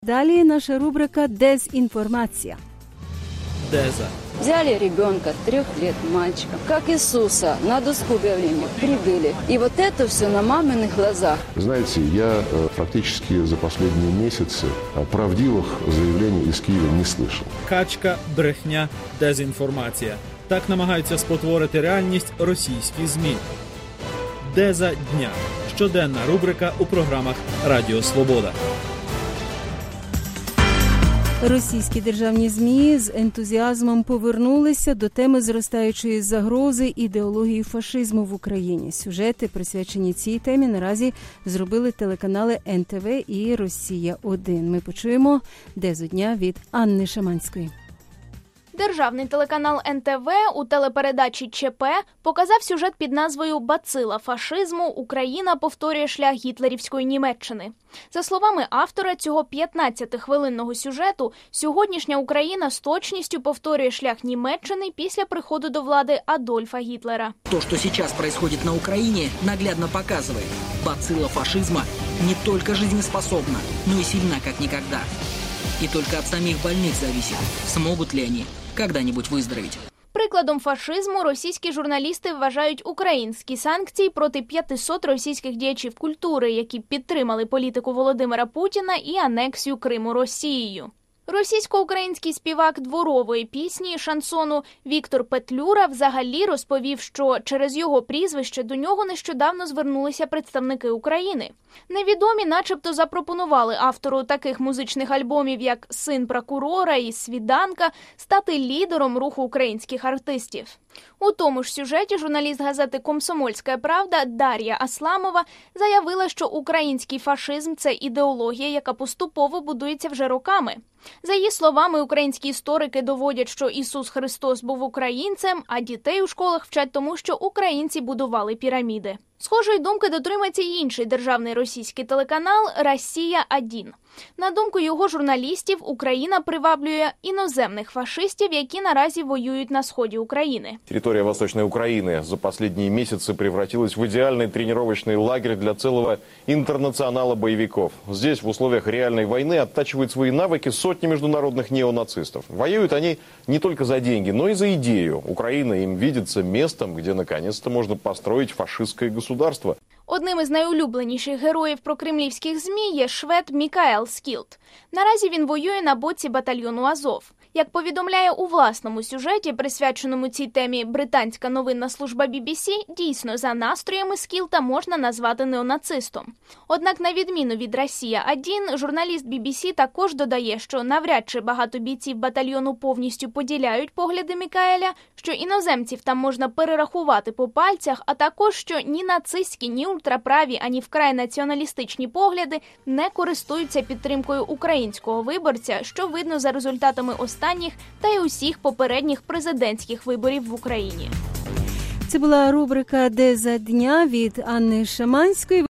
Далее наша рубрика «Дезинформация». Деза. Взяли ребенка, 3 лет мальчика, как Иисуса, на доску объявления прибили. И вот это все на маминых глазах. Знаете, я практически за последние месяцы правдивых заявлений из Киева не слышал. Качка, брехня, дезінформація. Так намагаються спотворити реальність російські ЗМІ. Деза дня. Щоденна рубрика у програмах Радіо Свобода. Російські державні ЗМІ з ентузіазмом повернулися до теми зростаючої загрози ідеології фашизму в Україні. Сюжети, присвячені цій темі, наразі зробили телеканали НТВ і «Росія-1». Ми почуємо «Дезу дня» від Анни Шаманської. Державний телеканал НТВ у телепередачі ЧП показав сюжет під назвою «Бацила фашизму. Україна повторює шлях гітлерівської Німеччини». За словами автора цього 15-хвилинного сюжету, сьогоднішня Україна з точністю повторює шлях Німеччини після приходу до влади Адольфа Гітлера. То, что сейчас происходит на Украине, наглядно показывает. Бацилла фашизма не только жизнеспособна, но и сильна как никогда. И только от самих больных зависит, смогут ли они когда-нибудь выздороветь. Прикладом фашизму російські журналісти вважають українські санкції проти 500 російських діячів культури, які підтримали політику Володимира Путіна і анексію Криму Росією. Російсько-український співак дворової пісні, шансону Віктор Петлюра взагалі розповів, що через його прізвище до нього нещодавно звернулися представники України. Невідомі начебто запропонували автору таких музичних альбомів, як «Син прокурора» і «Свіданка», стати лідером руху українських артистів. У тому ж сюжеті журналіст газети «Комсомольська правда» Дар'я Асламова заявила, що український фашизм – це ідеологія, яка поступово будується вже роками. За її словами, українські історики доводять, що Ісус Христос був українцем, а дітей у школах вчать тому, що українці будували піраміди. Схожої думки дотримується й інший державний російський телеканал «Росія-1». На думку його журналістів, Україна приваблює іноземних фашистів, які наразі воюють на сході України. Территория Восточной Украины за последние месяцы превратилась в идеальный тренировочный лагерь для целого интернационала боевиков. Здесь в условиях реальной войны оттачивают свои навыки сотни международных неонацистов. Воюют они не только за деньги, но и за идею. Украина им видится местом, где наконец-то можно построить фашистское государство. Одним із найулюбленіших героїв прокремлівських ЗМІ є швед Мікаел Скілд. Наразі він воює на боці батальйону Азов. Як повідомляє у власному сюжеті, присвяченому цій темі британська новинна служба BBC, дійсно за настроями Скілда можна назвати неонацистом. Однак, на відміну від «Росія-1», журналіст BBC також додає, що навряд чи багато бійців батальйону повністю поділяють погляди Мікаеля, що іноземців там можна перерахувати по пальцях, а також, що ні нацистські, ні ультраправі, ані вкрай націоналістичні погляди не користуються підтримкою українського виборця, що видно за результатами останніх та й усіх попередніх президентських виборів в Україні. Це була рубрика «Деза дня» від Анни Шаманської.